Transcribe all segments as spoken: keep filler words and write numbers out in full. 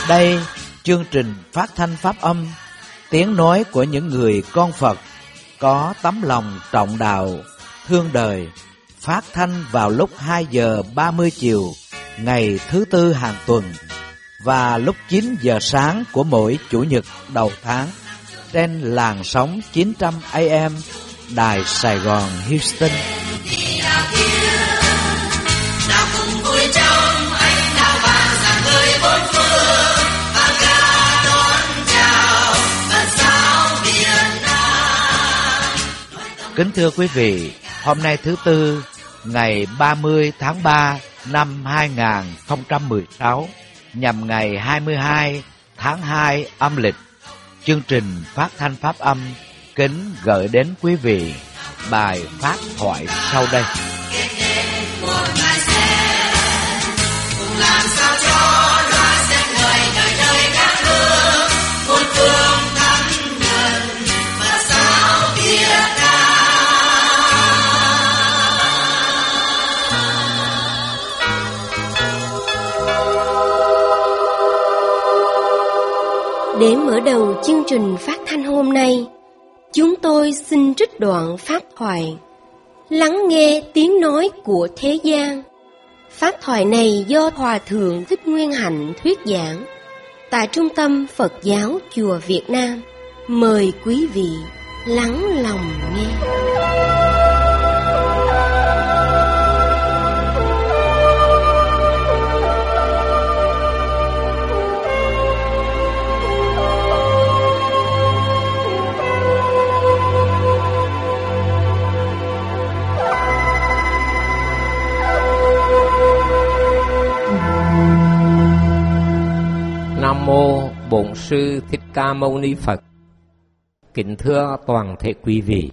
đây, chương trình phát thanh pháp âm, tiếng nói của những người con Phật có tấm lòng trọng đạo, thương đời, phát thanh vào lúc hai giờ ba mươi chiều ngày thứ tư hàng tuần và lúc chín giờ sáng của mỗi chủ nhật đầu tháng trên làn sóng chín trăm A M Đài Sài Gòn Houston. Kính thưa quý vị, hôm nay thứ Tư, ngày ba mươi tháng ba năm hai nghìn không trăm mười sáu, nhằm ngày hai mươi hai tháng hai âm lịch, chương trình phát thanh pháp âm kính gửi đến quý vị bài phát thoại sau đây. Để mở đầu chương trình phát thanh hôm nay, chúng tôi xin trích đoạn pháp thoại Lắng nghe tiếng nói của thế gian. Pháp thoại này do Hòa Thượng Thích Nguyên Hạnh thuyết giảng tại Trung tâm Phật giáo Chùa Việt Nam. Mời quý vị lắng lòng nghe. Nam mô Bổn Sư Thích Ca Mâu Ni Phật. Kính thưa toàn thể quý vị,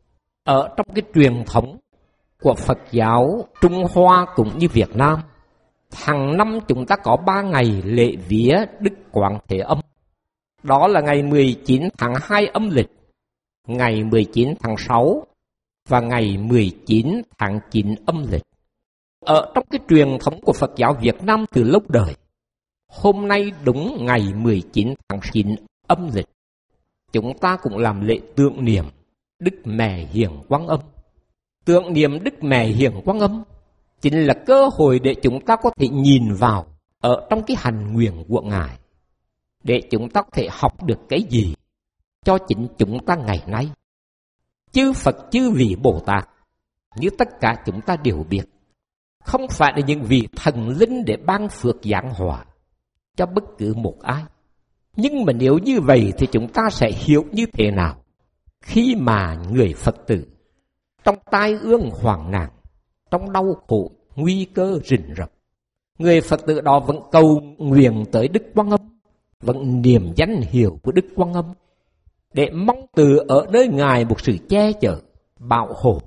ở trong cái truyền thống của Phật giáo Trung Hoa cũng như Việt Nam, hàng năm chúng ta có ba ngày lễ vía Đức Quán Thế Âm. Đó là ngày mười chín tháng hai âm lịch, ngày mười chín tháng sáu và ngày mười chín tháng chín âm lịch. Ở trong cái truyền thống của Phật giáo Việt Nam từ lâu đời, hôm nay đúng ngày mười chín tháng chín âm lịch, chúng ta cũng làm lễ tưởng niệm Đức Mẹ Hiền Quang Âm. Tưởng niệm Đức Mẹ Hiền Quang Âm chính là cơ hội để chúng ta có thể nhìn vào ở trong cái hành nguyện của Ngài, để chúng ta có thể học được cái gì cho chính chúng ta ngày nay. Chư Phật chư vị Bồ Tát, như tất cả chúng ta đều biết, không phải là những vị thần linh để ban phước giáng hòa cho bất cứ một ai. Nhưng mà nếu như vậy thì chúng ta sẽ hiểu như thế nào khi mà người Phật tử trong tai ương hoạn nạn, trong đau khổ, nguy cơ rình rập, người Phật tử đó vẫn cầu nguyện tới Đức Quang Âm, vẫn niệm danh hiệu của Đức Quang Âm, để mong từ ở nơi Ngài một sự che chở, bảo hộ.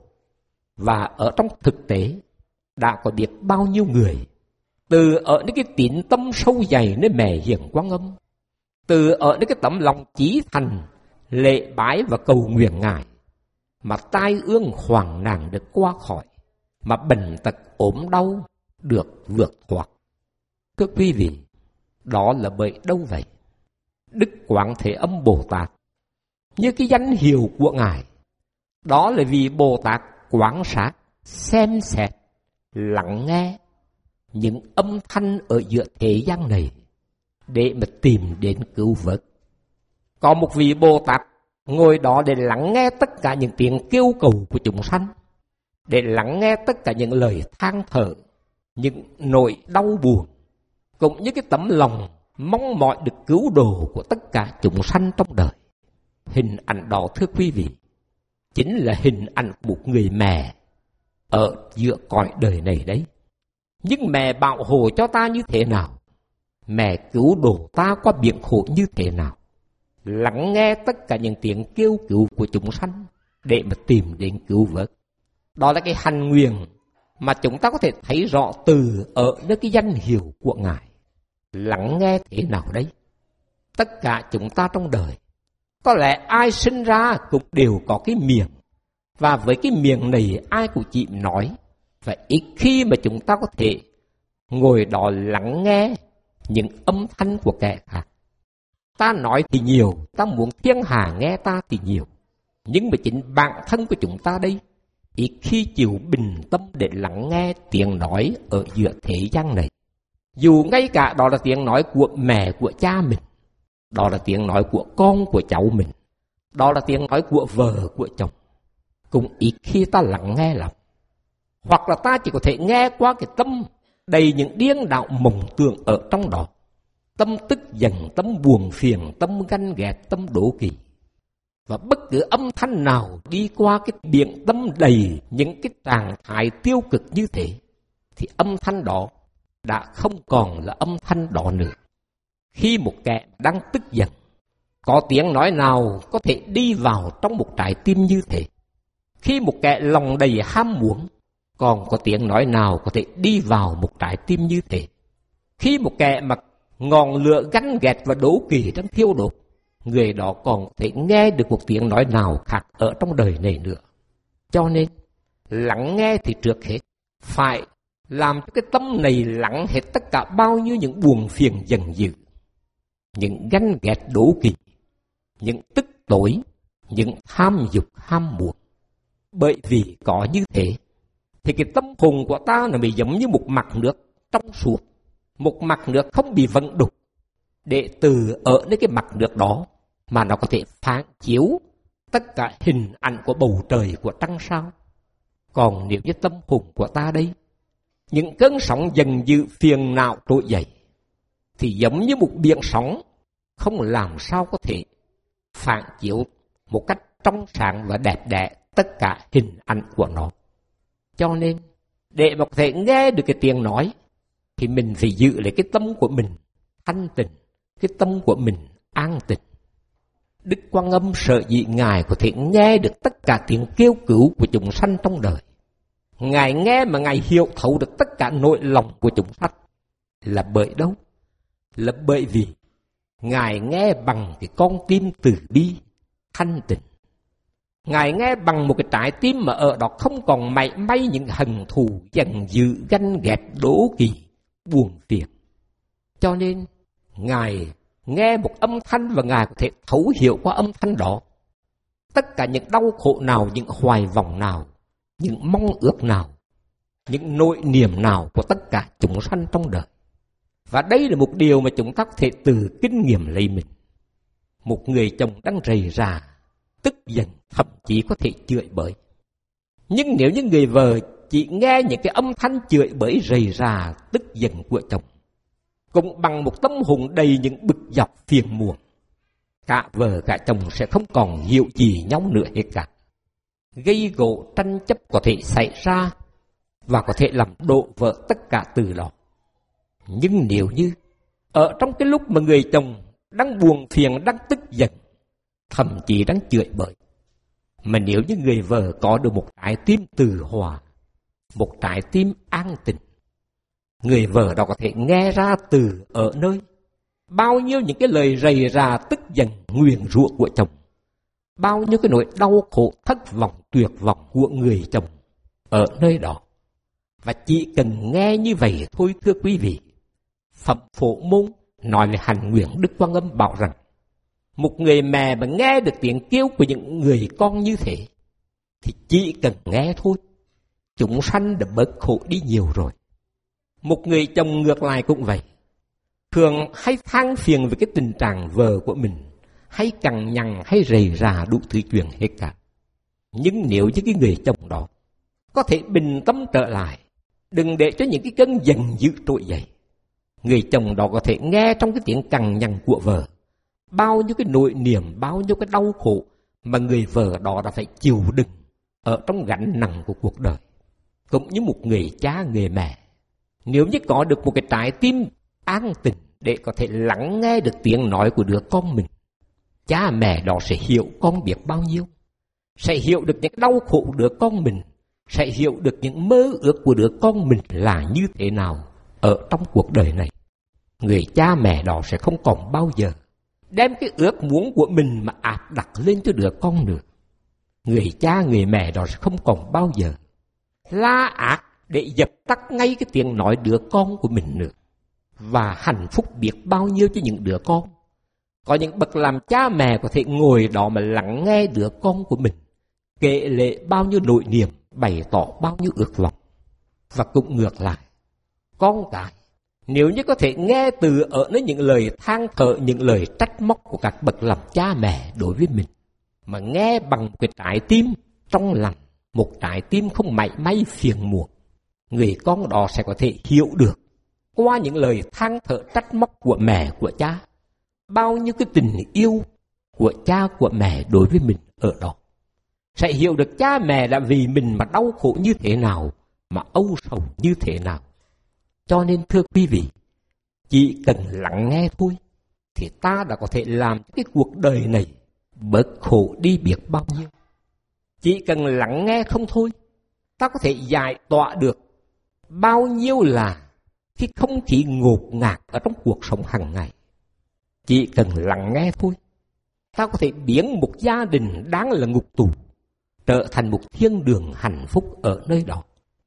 Và ở trong thực tế đã có biết bao nhiêu người từ ở những cái tín tâm sâu dày nơi Mẹ Hiền Quang Âm, từ ở những cái tấm lòng chí thành lễ bái và cầu nguyện Ngài, mà tai ương hoạn nạn được qua khỏi, mà bệnh tật ốm đau được vượt thoát. Thưa quý vị, đó là bởi đâu vậy? Đức Quán Thế Âm Bồ Tát, như cái danh hiệu của Ngài, đó là vì Bồ Tát quan sát, xem xét, lắng nghe những âm thanh ở giữa thế gian này để mà tìm đến cứu vớt. Có một vị Bồ Tát ngồi đó để lắng nghe tất cả những tiếng kêu cầu của chúng sanh, để lắng nghe tất cả những lời than thở, những nỗi đau buồn, cũng như cái tấm lòng mong mỏi được cứu độ của tất cả chúng sanh trong đời. Hình ảnh đó, thưa quý vị, chính là hình ảnh của một người mẹ ở giữa cõi đời này đấy. Nhưng mẹ bảo hộ cho ta như thế nào? Mẹ cứu độ ta qua biển khổ như thế nào? Lắng nghe tất cả những tiếng kêu cứu của chúng sanh để mà tìm đến cứu vớt. Đó là cái hành nguyện mà chúng ta có thể thấy rõ từ ở nơi cái danh hiệu của Ngài. Lắng nghe thế nào đấy? Tất cả chúng ta trong đời, có lẽ ai sinh ra cũng đều có cái miệng, và với cái miệng này ai cũng chỉ nói. Và ít khi mà chúng ta có thể ngồi đó lắng nghe những âm thanh của kẻ khác. Ta nói thì nhiều, ta muốn thiên hạ nghe ta thì nhiều, nhưng mà chính bản thân của chúng ta đây ít khi chịu bình tâm để lắng nghe tiếng nói ở giữa thế gian này. Dù ngay cả đó là tiếng nói của mẹ của cha mình, đó là tiếng nói của con của cháu mình, đó là tiếng nói của vợ của chồng, cũng ít khi ta lắng nghe lắm. Hoặc là ta chỉ có thể nghe qua cái tâm đầy những điên đạo mộng tưởng ở trong đó. Tâm tức giận, tâm buồn phiền, tâm ganh ghét, tâm đố kỵ. Và bất cứ âm thanh nào đi qua cái miệng tâm đầy những cái trạng thái tiêu cực như thế, thì âm thanh đó đã không còn là âm thanh đó nữa. Khi một kẻ đang tức giận, có tiếng nói nào có thể đi vào trong một trái tim như thế? Khi một kẻ lòng đầy ham muốn, còn có tiếng nói nào có thể đi vào một trái tim như thế? Khi một kẻ mà ngọn lửa ganh ghét và đố kỵ đang thiêu đốt, người đó còn có thể nghe được một tiếng nói nào khác ở trong đời này nữa. Cho nên, lắng nghe thì trước hết phải làm cho cái tâm này lắng hết tất cả bao nhiêu những buồn phiền giận dữ, những ganh ghét đố kỵ, những tức tối, những tham dục ham muốn. Bởi vì có như thế, thì cái tâm hồn của ta nó mới giống như một mặt nước trong suốt, một mặt nước không bị vận đục, để từ ở nơi cái mặt nước đó mà nó có thể phản chiếu tất cả hình ảnh của bầu trời, của trăng sao. Còn nếu như tâm hồn của ta đây, những cơn sóng giận dữ phiền não trỗi dậy, thì giống như một biển sóng không làm sao có thể phản chiếu một cách trong sáng và đẹp đẽ tất cả hình ảnh của nó. Cho nên, để mà có thể nghe được cái tiếng nói, thì mình phải giữ lấy cái tâm của mình thanh tịnh, cái tâm của mình an tịnh. Đức Quan Âm sợ dĩ Ngài có thể nghe được tất cả tiếng kêu cứu của chúng sanh trong đời. Ngài nghe mà Ngài hiểu thấu được tất cả nội lòng của chúng sanh. Là bởi đâu? Là bởi vì Ngài nghe bằng cái con tim từ bi, thanh tịnh. Ngài nghe bằng một cái trái tim mà ở đó không còn mảy may những hận thù, giận dữ, ganh ghét, đố kỵ, buồn phiền. Cho nên, Ngài nghe một âm thanh và Ngài có thể thấu hiểu qua âm thanh đó tất cả những đau khổ nào, những hoài vọng nào, những mong ước nào, những nỗi niềm nào của tất cả chúng sanh trong đời. Và đây là một điều mà chúng ta có thể từ kinh nghiệm lấy mình. Một người chồng đang rầy rà, tức giận, thậm chí có thể chửi bới. Nhưng nếu như người vợ chỉ nghe những cái âm thanh chửi bới rầy rà, tức giận của chồng, cũng bằng một tâm hồn đầy những bực dọc phiền muộn, cả vợ cả chồng sẽ không còn hiểu gì nhau nữa hết cả. Gây gổ tranh chấp có thể xảy ra và có thể làm đổ vỡ tất cả từ đó. Nhưng nếu như ở trong cái lúc mà người chồng đang buồn phiền, đang tức giận, thậm chí đang chửi bới, mà nếu như người vợ có được một trái tim từ hòa, một trái tim an tịnh, người vợ đó có thể nghe ra từ ở nơi bao nhiêu những cái lời rầy rà, tức giận, nguyền rủa của chồng, bao nhiêu cái nỗi đau khổ, thất vọng, tuyệt vọng của người chồng ở nơi đó. Và chỉ cần nghe như vậy thôi, thưa quý vị, Phẩm Phổ Môn nói về Hạnh Nguyện Đức Quan Âm bảo rằng, một người mẹ mà nghe được tiếng kêu của những người con như thế, thì chỉ cần nghe thôi, chúng sanh đã bớt khổ đi nhiều rồi. Một người chồng ngược lại cũng vậy, thường hay than phiền về cái tình trạng vợ của mình, hay cằn nhằn, hay rầy rà đủ thứ chuyện hết cả. Nhưng nếu như cái người chồng đó có thể bình tâm trở lại, đừng để cho những cái cơn giận dữ trỗi dậy, người chồng đó có thể nghe trong cái tiếng cằn nhằn của vợ bao nhiêu cái nỗi niềm, bao nhiêu cái đau khổ mà người vợ đó đã phải chịu đựng ở trong gánh nặng của cuộc đời. Cũng như một người cha, người mẹ, nếu như có được một cái trái tim an tịnh để có thể lắng nghe được tiếng nói của đứa con mình, cha mẹ đó sẽ hiểu con biết bao nhiêu, sẽ hiểu được những đau khổ của đứa con mình, sẽ hiểu được những mơ ước của đứa con mình là như thế nào ở trong cuộc đời này. Người cha mẹ đó sẽ không còn bao giờ đem cái ước muốn của mình mà áp đặt lên cho đứa con nữa. Người cha, người mẹ đó sẽ không còn bao giờ la ác để dập tắt ngay cái tiếng nói đứa con của mình nữa. và hạnh phúc biết bao nhiêu cho những đứa con. Có những bậc làm cha mẹ có thể ngồi đó mà lắng nghe đứa con của mình kể lệ bao nhiêu nỗi niềm, bày tỏ bao nhiêu ước vọng. Và cũng ngược lại, con cái nếu như có thể nghe từ ở nơi những lời than thở, những lời trách móc của các bậc làm cha mẹ đối với mình, mà nghe bằng cái trái tim trong lành, một trái tim không mảy may phiền muộn, người con đó sẽ có thể hiểu được qua những lời than thở trách móc của mẹ của cha bao nhiêu cái tình yêu của cha của mẹ đối với mình ở đó. Sẽ hiểu được cha mẹ đã vì mình mà đau khổ như thế nào, mà âu sầu như thế nào. Cho nên thưa quý vị, chỉ cần lắng nghe thôi thì ta đã có thể làm cho cái cuộc đời này bớt khổ đi biết bao nhiêu. Chỉ cần lắng nghe không thôi, ta có thể giải tỏa được bao nhiêu là cái không khí ngột ngạt ở trong cuộc sống hàng ngày. Chỉ cần lắng nghe thôi, ta có thể biến một gia đình đáng là ngục tù trở thành một thiên đường hạnh phúc ở nơi đó.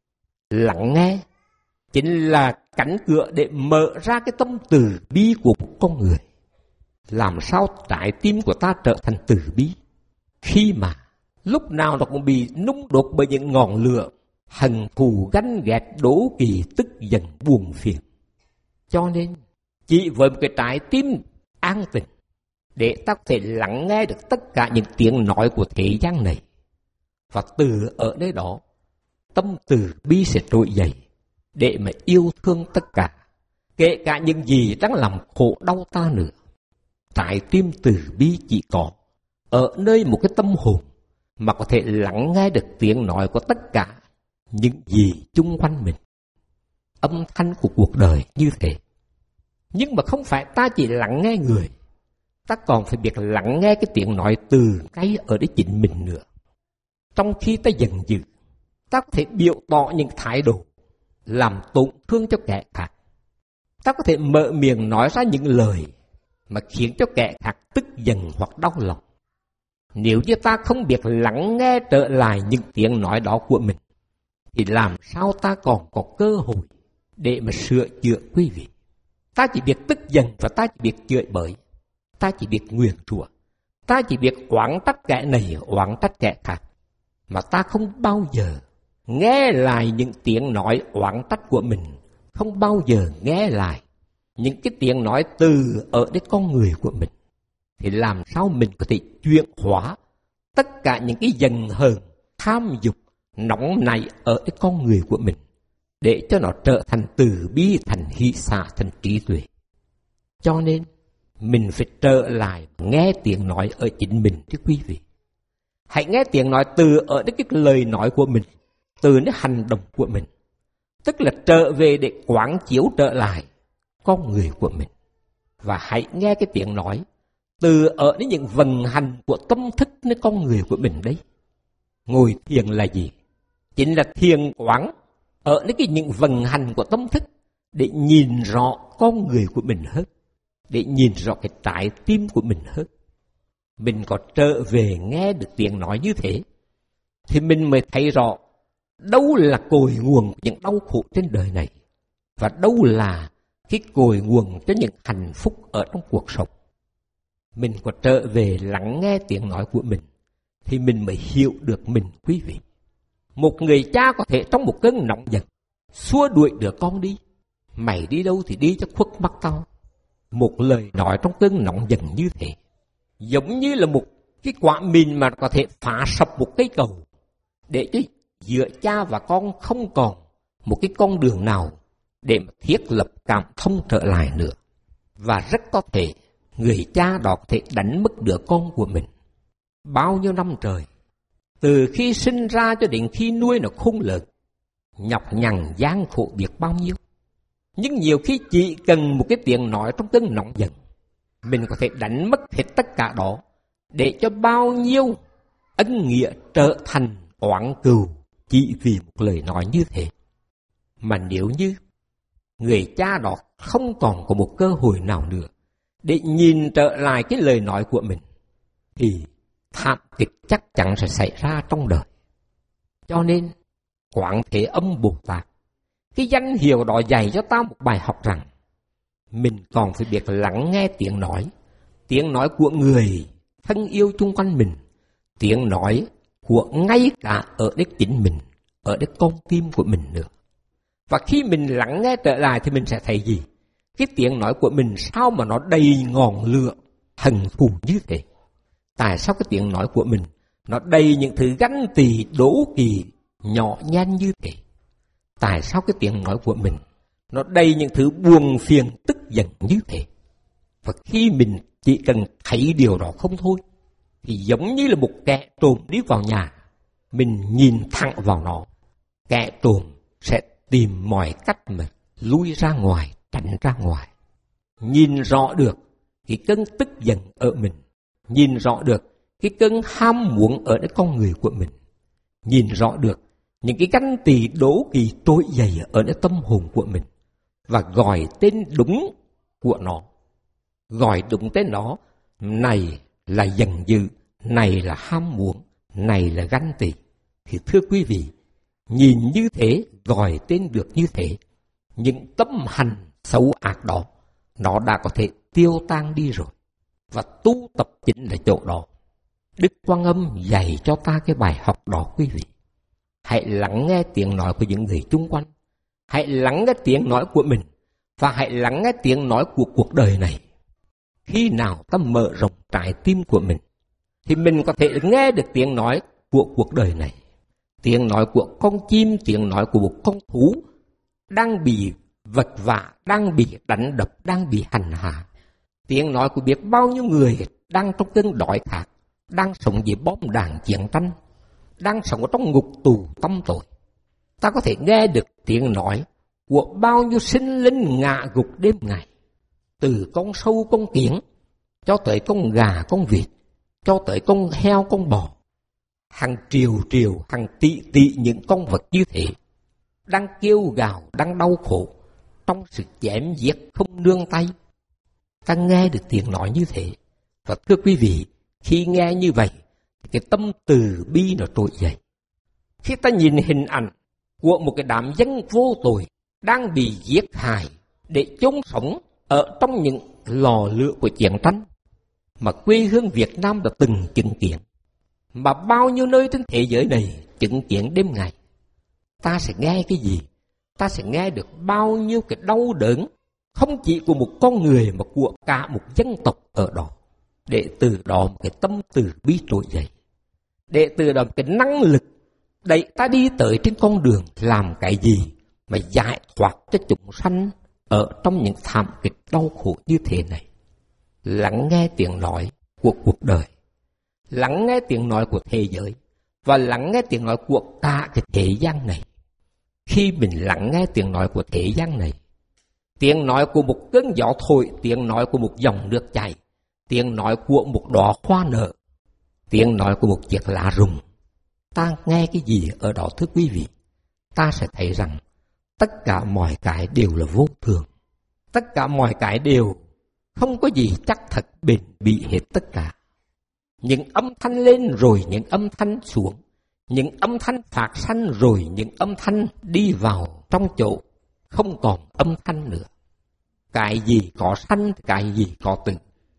Lắng nghe chính là cánh cửa để mở ra cái tâm từ bi của một con người. Làm sao trái tim của ta trở thành từ bi khi mà lúc nào nó cũng bị nung đốt bởi những ngọn lửa hận thù, ganh ghét, đố kỵ, tức giận, buồn phiền. Cho nên chỉ với một cái trái tim an tịnh để ta có thể lắng nghe được tất cả những tiếng nói của thế gian này, và từ ở nơi đó tâm từ bi sẽ trỗi dậy để mà yêu thương tất cả, kể cả những gì đang làm khổ đau ta nữa. Trái tim từ bi chỉ có ở nơi một cái tâm hồn mà có thể lắng nghe được tiếng nói của tất cả những gì chung quanh mình. Âm thanh của cuộc đời như thế. Nhưng mà không phải ta chỉ lắng nghe người, ta còn phải biết lắng nghe cái tiếng nói từ ngay ở đấy chính mình nữa. Trong khi ta giận dữ, ta có thể biểu tỏ những thái độ làm tổn thương cho kẻ khác. Ta có thể mở miệng nói ra những lời mà khiến cho kẻ khác tức giận hoặc đau lòng. Nếu như ta không biết lắng nghe trở lại những tiếng nói đó của mình, thì làm sao ta còn có cơ hội để mà sửa chữa quý vị. Ta chỉ biết tức giận và ta chỉ biết chửi bới. Ta chỉ biết nguyền rủa. Ta chỉ biết oán trách kẻ này, oán trách kẻ khác. Mà ta không bao giờ nghe lại những tiếng nói oán trách của mình, không bao giờ nghe lại những cái tiếng nói từ ở đến con người của mình. Thì làm sao mình có thể chuyển hóa tất cả những cái giận hờn, tham dục, nóng nảy ở cái con người của mình, để cho nó trở thành từ bi, thành hỷ xả, thành trí tuệ. Cho nên mình phải trở lại nghe tiếng nói ở chính mình chứ quý vị. Hãy nghe tiếng nói từ ở cái lời nói của mình, từ cái hành động của mình. Tức là trở về để quán chiếu trở lại con người của mình. Và hãy nghe cái tiếng nói từ ở đến những vận hành của tâm thức nơi con người của mình đấy. Ngồi thiền là gì? Chính là thiền quán ở đến cái những vận hành của tâm thức để nhìn rõ con người của mình hơn, để nhìn rõ cái trái tim của mình hơn. Mình có trở về nghe được tiếng nói như thế, thì mình mới thấy rõ đâu là cội nguồn của những đau khổ trên đời này, và đâu là cái cội nguồn cho những hạnh phúc ở trong cuộc sống. Mình có trở về lắng nghe tiếng nói của mình, thì mình mới hiểu được mình quý vị. Một người cha có thể trong một cơn nóng giận xua đuổi đứa con đi. Mày đi đâu thì đi cho khuất mắt tao. Một lời nói trong cơn nóng giận như thế, giống như là một cái quả mìn mà có thể phá sập một cây cầu, để cho giữa cha và con không còn một cái con đường nào để mà thiết lập cảm thông trở lại nữa. Và rất có thể người cha đó có thể đánh mất đứa con của mình. Bao nhiêu năm trời, từ khi sinh ra cho đến khi nuôi nó khôn lớn, nhọc nhằn gian khổ biết bao nhiêu. Nhưng nhiều khi chỉ cần một cái tiếng nói trong cơn nóng giận, mình có thể đánh mất hết tất cả đó, để cho bao nhiêu ân nghĩa trở thành oán cừu chỉ vì một lời nói như thế. Mà nếu như người cha đó không còn có một cơ hội nào nữa để nhìn trở lại cái lời nói của mình, thì thảm kịch chắc chắn sẽ xảy ra trong đời. Cho nên Quán Thế Âm Bồ Tát, cái danh hiệu đó dạy cho ta một bài học rằng, mình còn phải biết lắng nghe tiếng nói, tiếng nói của người thân yêu chung quanh mình, tiếng nói của ngay cả ở đích chính mình, ở đích con tim của mình nữa. Và khi mình lắng nghe trở lại thì mình sẽ thấy gì? Cái tiếng nói của mình sao mà nó đầy ngọn lửa hận thù như thế? Tại sao cái tiếng nói của mình nó đầy những thứ ganh tị, đố kỵ, nhỏ nhen như thế? Tại sao cái tiếng nói của mình nó đầy những thứ buồn phiền, tức giận như thế? Và khi mình chỉ cần thấy điều đó không thôi, thì giống như là một kẻ trộm đi vào nhà, mình nhìn thẳng vào nó, kẻ trộm sẽ tìm mọi cách mà lui ra ngoài, tránh ra ngoài. Nhìn rõ được cái cơn tức giận ở mình, nhìn rõ được cái cơn ham muốn ở cái con người của mình, nhìn rõ được những cái ganh tị đố kỵ trỗi dậy ở cái tâm hồn của mình, và gọi tên đúng của nó, gọi đúng tên nó. Này là giận dữ, này là ham muốn, này là ganh tị. Thì thưa quý vị, nhìn như thế, gọi tên được như thế, những tâm hành xấu ác đó nó đã có thể tiêu tan đi rồi. Và tu tập chính là chỗ đó. Đức Quan Âm dạy cho ta cái bài học đó quý vị. Hãy lắng nghe tiếng nói của những người chung quanh, hãy lắng nghe tiếng nói của mình, và hãy lắng nghe tiếng nói của cuộc đời này. Khi nào ta mở rộng trái tim của mình, thì mình có thể nghe được tiếng nói của cuộc đời này. Tiếng nói của con chim, tiếng nói của một con thú đang bị vật vã, đang bị đánh đập, đang bị hành hạ. Tiếng nói của biết bao nhiêu người đang trong cơn đói khát, đang sống dưới bom đạn chiến tranh, đang sống ở trong ngục tù tăm tối. Ta có thể nghe được tiếng nói của bao nhiêu sinh linh ngạ gục đêm ngày, từ con sâu con kiến cho tới con gà con vịt, cho tới con heo con bò. Hàng triệu triệu, hàng tỷ tỷ những con vật như thế đang kêu gào, đang đau khổ trong sự chém giết không nương tay. Ta nghe được tiếng nói như thế, và thưa quý vị, khi nghe như vậy, cái tâm từ bi nó trỗi dậy. Khi ta nhìn hình ảnh của một cái đám dân vô tội đang bị giết hại để chôn sống ở trong những lò lửa của chiến tranh mà quê hương Việt Nam đã từng chứng kiến, mà bao nhiêu nơi trên thế giới này chứng kiến đêm ngày, ta sẽ nghe cái gì? Ta sẽ nghe được bao nhiêu cái đau đớn, không chỉ của một con người mà của cả một dân tộc ở đó. Để từ đó một cái tâm từ bi trỗi dậy, để từ đó một cái năng lực đẩy ta đi tới trên con đường làm cái gì mà giải thoát cho chúng sanh ở trong những thảm kịch đau khổ như thế này. Lắng nghe tiếng nói của cuộc đời, lắng nghe tiếng nói của thế giới, và lắng nghe tiếng nói của cả cái thế gian này. Khi mình lắng nghe tiếng nói của thế gian này, tiếng nói của một cơn gió thổi, tiếng nói của một dòng nước chảy, tiếng nói của một đóa hoa nở, tiếng nói của một chiếc lá rụng, ta nghe cái gì ở đó thưa quý vị? Ta sẽ thấy rằng tất cả mọi cái đều là vô thường, tất cả mọi cái đều không có gì chắc thật bền bỉ hết tất cả. Những âm thanh lên rồi những âm thanh xuống, những âm thanh phát sanh rồi những âm thanh đi vào trong chỗ không còn âm thanh nữa. Cái gì có sanh thì cái gì có tử,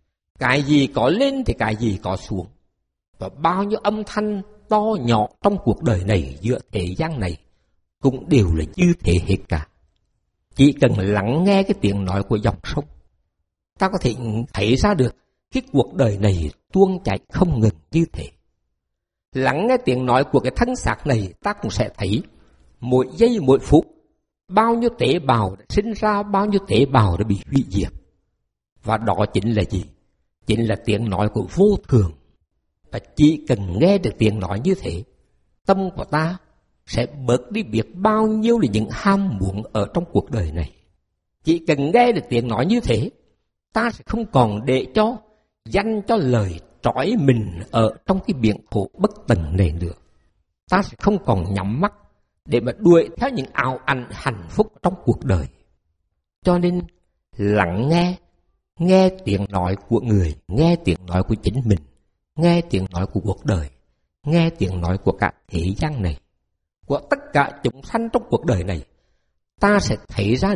cái gì có lên thì cái gì có xuống. Và bao nhiêu âm thanh to nhỏ trong cuộc đời này, giữa thế gian này, cũng đều là như thế hết cả. Chỉ cần lắng nghe cái tiếng nói của dòng sông, ta có thể thấy ra được cái cuộc đời này tuôn chảy không ngừng như thế. Lắng nghe tiếng nói của cái thân xác này, ta cũng sẽ thấy mỗi giây mỗi phút bao nhiêu tế bào đã sinh ra, bao nhiêu tế bào đã bị hủy diệt. Và đó chính là gì? Chính là tiếng nói của vô thường. Và chỉ cần nghe được tiếng nói như thế, tâm của ta sẽ bớt đi biết bao nhiêu là những ham muốn ở trong cuộc đời này. Chỉ cần nghe được tiếng nói như thế, ta sẽ không còn để cho danh cho lời trói mình ở trong cái biển khổ bất tận này nữa. Ta sẽ không còn nhắm mắt để mà đuổi theo những ảo ảnh hạnh phúc trong cuộc đời. Cho nên lắng nghe, nghe tiếng nói của người, nghe tiếng nói của chính mình, nghe tiếng nói của cuộc đời, nghe tiếng nói của cả thế gian này, của tất cả chúng sanh trong cuộc đời này, ta sẽ thấy ra được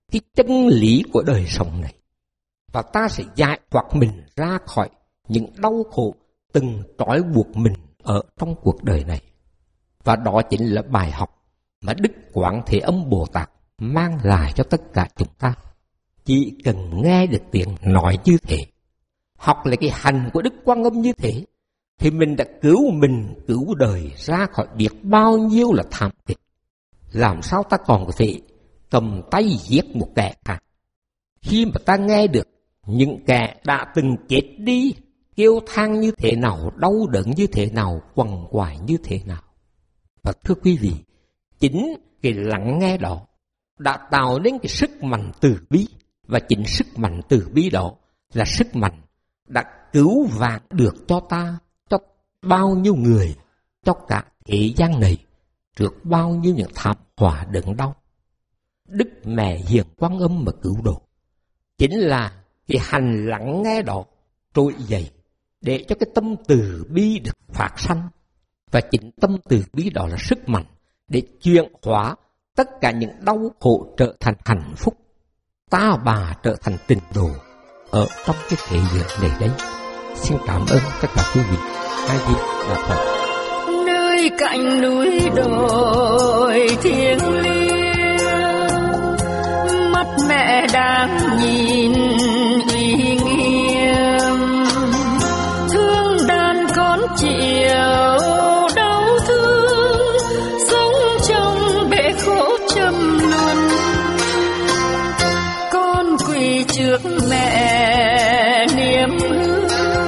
cái chân lý của đời sống này. Và ta sẽ giải thoát mình ra khỏi những đau khổ từng trói buộc mình ở trong cuộc đời này. Và đó chính là bài học mà Đức Quán Thế Âm Bồ Tát mang lại cho tất cả chúng ta. Chỉ cần nghe được tiếng nói như thế, học lại cái hành của Đức Quan Âm như thế, thì mình đã cứu mình, cứu đời ra khỏi biết bao nhiêu là thảm kịch. Làm sao ta còn có thể cầm tay giết một kẻ khác, khi mà ta nghe được những kẻ đã từng chết đi kêu than như thế nào, đau đớn như thế nào, quằn quại như thế nào. Và thưa quý vị, chính cái lắng nghe đó đã tạo nên cái sức mạnh từ bi, và chính sức mạnh từ bi đó là sức mạnh đã cứu vãn được cho ta, cho bao nhiêu người, cho cả thế gian này trước bao nhiêu những thảm họa đớn đau. Đức Mẹ Hiền Quan Âm mà cứu độ chính là cái hành lắng nghe đó trỗi dậy để cho cái tâm từ bi được phát sanh. Và chính tâm từ bi đó là sức mạnh để chuyển hóa tất cả những đau khổ trở thành hạnh phúc, ta bà trở thành tịnh độ ở trong cái thế giới này đấy. Xin cảm ơn tất cả quý vị. A Di Đà Phật. Nơi cạnh núi đồi thiêng liêng, mắt mẹ đang nhìn uy nghiêm, thương đàn con chiều đau thương, sống trong bể khổ trầm luân. Con quỳ trước mẹ niềm hương,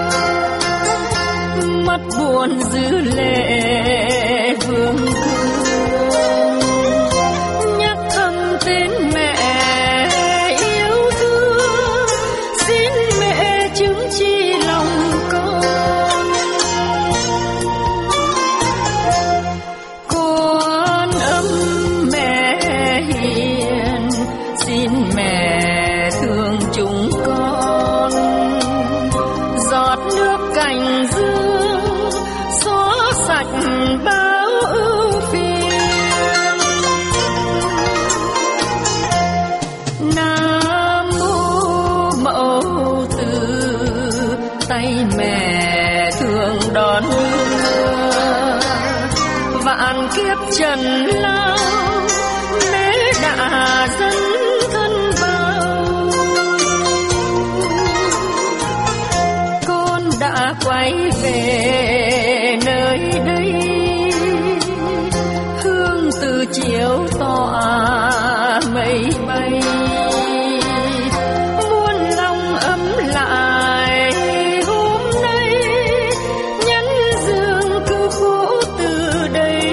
mắt buồn giữ lệ vương vương, nhắc thầm tên mẹ yêu thương, xin mẹ chứng chi lòng con. Con ấm mẹ hiền, xin mẹ thương chúng con, giọt nước cành dương xóa sạch bao ưu phiền. Nam mô Mẫu Từ, tay mẹ thường đón đưa, vạn kiếp trần lao mẹ đã dấn thân vào. Con đã quay về nơi đây, hương từ chiếu tỏa mây bay, muôn lòng ấm lại hôm nay, nhắn dương cứu khổ từ đây.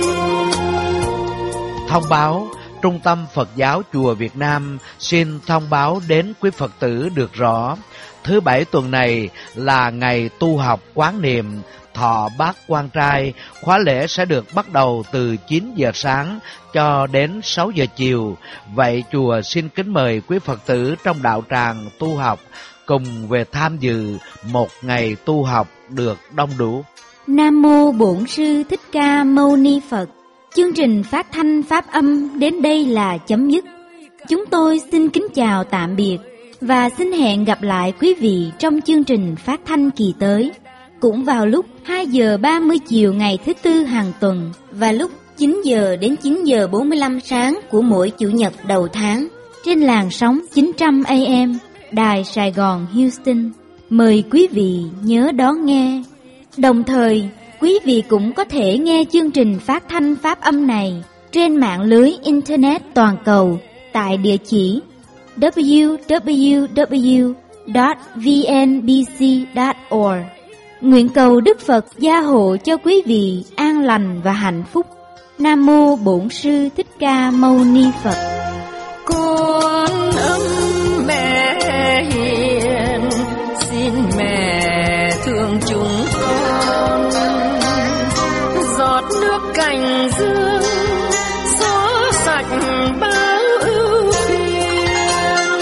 Thông báo, Trung tâm Phật giáo Chùa Việt Nam xin thông báo đến quý Phật tử được rõ, thứ Bảy tuần này là ngày tu học quán niệm thọ bát quan trai. Khóa lễ sẽ được bắt đầu từ chín giờ sáng cho đến sáu giờ chiều. Vậy chùa xin kính mời quý Phật tử trong đạo tràng tu học cùng về tham dự một ngày tu học được đông đủ. Nam mô Bổn Sư Thích Ca Mâu Ni Phật. Chương trình phát thanh pháp âm đến đây là chấm dứt. Chúng tôi xin kính chào tạm biệt và xin hẹn gặp lại quý vị trong chương trình phát thanh kỳ tới, cũng vào lúc hai giờ ba mươi chiều ngày thứ Tư hàng tuần và lúc chín giờ đến chín giờ bốn mươi lăm sáng của mỗi Chủ nhật đầu tháng trên làn sóng chín trăm A M Đài Sài Gòn Houston. Mời quý vị nhớ đón nghe. Đồng thời, quý vị cũng có thể nghe chương trình phát thanh pháp âm này trên mạng lưới Internet toàn cầu tại địa chỉ w w w chấm v n b c chấm org. Nguyện cầu Đức Phật gia hộ cho quý vị an lành và hạnh phúc. Nam mô Bổn Sư Thích Ca Mâu Ni Phật. Con ấm mẹ hiền, xin mẹ thương chúng con, giọt nước cành dương xóa sạch bao ưu phiền.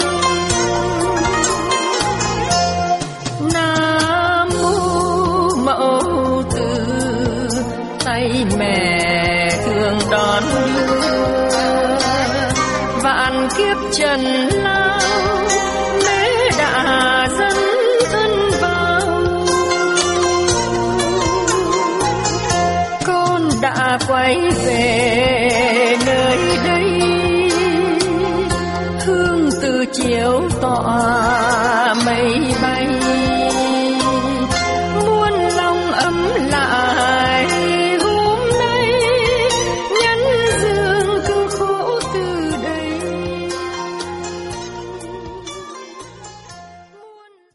Nam mô Mẫu Từ, tay mẹ thường đón đưa, vạn kiếp trần lao, mẹ đã dẫn thân vào. Con đã quay về nơi đây, hương từ chiều tỏa